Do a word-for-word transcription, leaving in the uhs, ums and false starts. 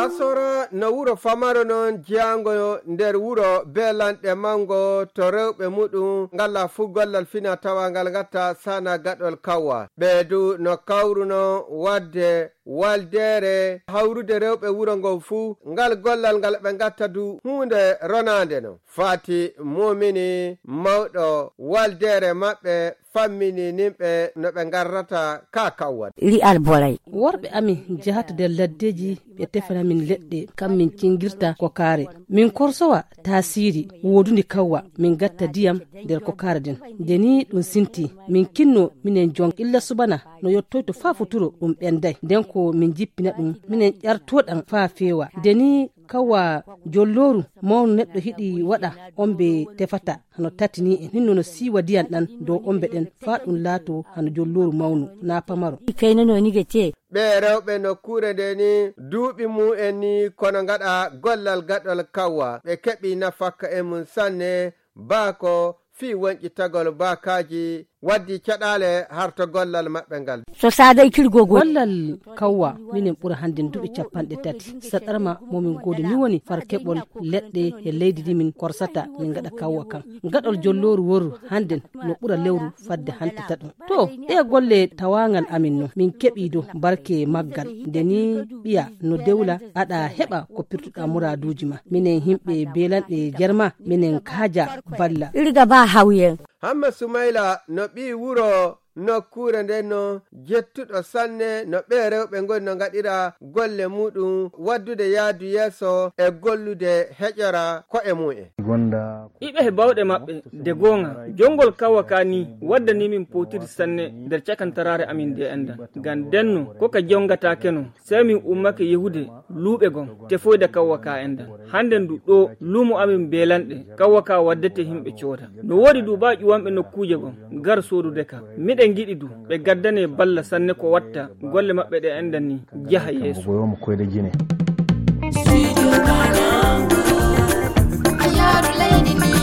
asora no wuro famaro non jiyango nder wuro belanɗe mango to rewɓe muɗum ngalla fu gollal fina tawa ngal gatta sana gaɗol kawwa ɓeedu no kawruno wadde waldere hawrude rewɓe wuro ngo fuu ngal gollal ngal ɓe gatta du hunde ronande no fati mumini mawɗo waldere maɓɓe fammini nimɓe no ɓe garrata ka kawwat ri alboray worɓe amin jahata nder laddeji ɓe tefana min leɗɗe kam min cingirta ko kaare min korsowa tasiri wodude kawwa min gatta diyam nder ko kaare den deni ɗum sinti min kinno minen jon illa subana no yottoy to fa futuro ɗum ɓenday nden ko min jippina ɗum minen ƴartoɗam fa fewa deni kawa jolloru mawnu neɗɗo hiɗi waɗa ombe tefata hano tatini en hinno no siwa diyan ɗan dow ombe ɗen fa ɗum laato hano jolloru mawnu na pamaro kaynano ni gete ɓe rewɓe nokkure nde ni duuɓi mu en ni kono gaɗa gollal gaɗol kawwa ɓe keɓi nafakka e mum sanne baako fi wonƴi tagol bakaji waddi caɗale harto gollal maɓɓe ngal so saday kirgogo gollal kawwa minen ɓura hande duuɓi capanɗe tati saɗarma momin godi ni woni far keɓol leɗɗe e leydi ndi min korsata min gaɗa kawwa kam gaɗol jolloru woru handen no ɓura lewru fadde hantata ɗum to ɗe golle tawagal amin no min keɓi do barke maggal ndeni ɓiya no dewla aɗa heɓa ko pirtuɗa muraduji ma minen himɓe belanɗe jerma minen kaaja balla irga ba hawyen hamma sumayla no ɓi wuro nokkure nden no jettuɗo sanne no ɓe rewɓe ngoni no gaɗira golle muɗum waddude yaadu yeeso e gollude heƴora ko e mu'en iɓe he bawɗe maɓɓe de gonga jongol kawwa kani waddani min potiri sanne nder cakantarare amin de endan ngam denno koka jongata keno sey min ummake yehude luuɓe gon te foyda kawwa ka endan handen du ɗo lumo amin belanɗe kawwa ka waddete himɓe cooda no woodi du ba ƴuwanɓe nokkuje gon gar sodude ka miɗe giɗi du ɓe gaddane balla sanne ko watta golle maɓɓe ɗe endan ni jaha yeeso Sweet, you